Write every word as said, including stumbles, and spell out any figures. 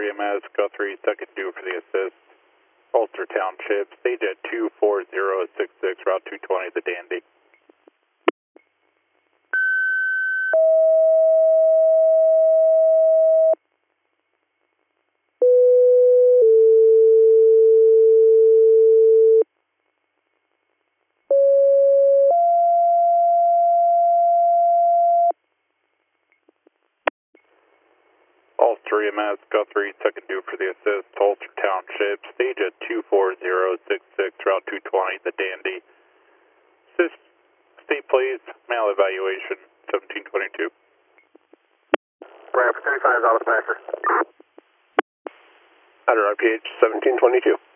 E M S, Guthrie, second due for the assist. Ulster Township, stage at two four zero six six, route two twenty, the Dandy. Ulster E M S, Guthrie, second due for the assist. Ulster Township, stage at two four zero six six, route two twenty, the Dandy. Assist, state please, mail evaluation, seventeen twenty-two. Ramp thirty-five, Alice Packer. Outer R P H, seventeen twenty-two.